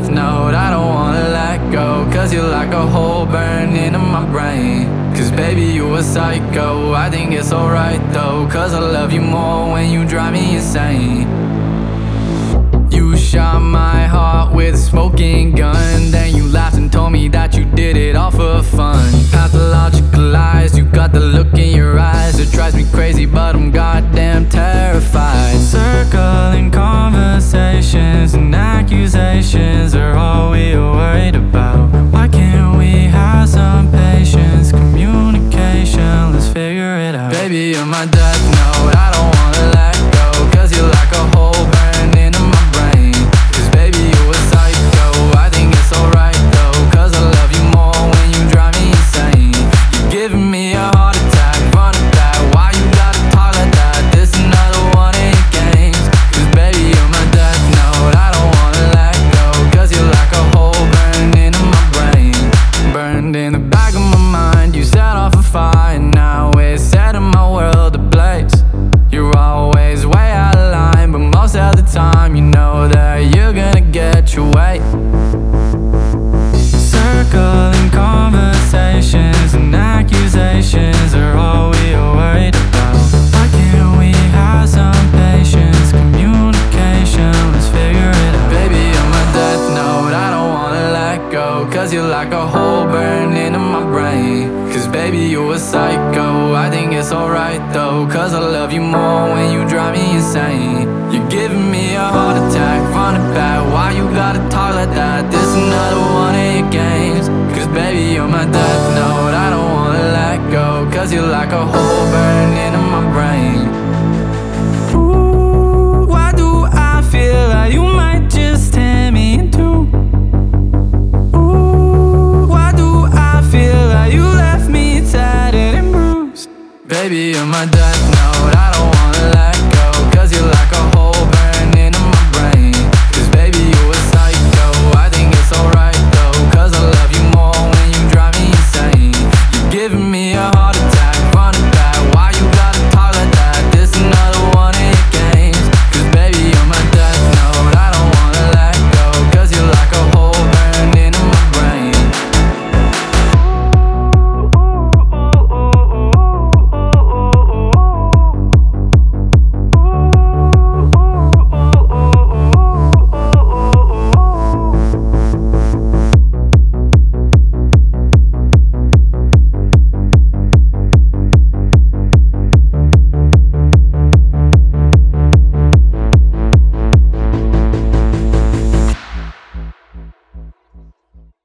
note, I don't wanna let go. Cause you're like a hole burning in my brain. Cause baby, you a psycho, I think it's alright though. Cause I love you more when you drive me insane. You shot my heart with a smoking gun. Then you laughed and told me that you did it all for fun. Pathological lies, you got the look in your eyes that drives me crazy, but I'm goddamn terrified. Circling conversations and accusations are all we are worried about. Why can't we have some patience, communication, let's figure it out. Baby, you're my death note, I don't wanna let go. Cause you're like a hole burning in my brain. Cause baby, you a psycho, I think it's alright though. Cause I love you more when you drive me insane. You're giving me a heart attack, running back. Why you gotta talk like that? This another one of your games. Cause baby, you're my death note, I don't wanna let go. Cause you're like a hole burning in my brain. Burned in the back of my mind, you set off a fire. Now it's setting my world ablaze. You're always way out of line, but most of the time you know that you're gonna get your way. Circling conversations and accusations are all we are worried about. Why can't we have some patience, communication, let's figure it out. Baby, you're my death note, I don't wanna let go. Cause you're like a hole burning in my brain. Cause baby, you a psycho, I think it's alright though. Cause I love you more when you drive me insane. You're giving me a heart attack, running back. Why you gotta talk like that? This another one of your games. Cause baby, you're my death note, I don't wanna let go. Cause you're like a hole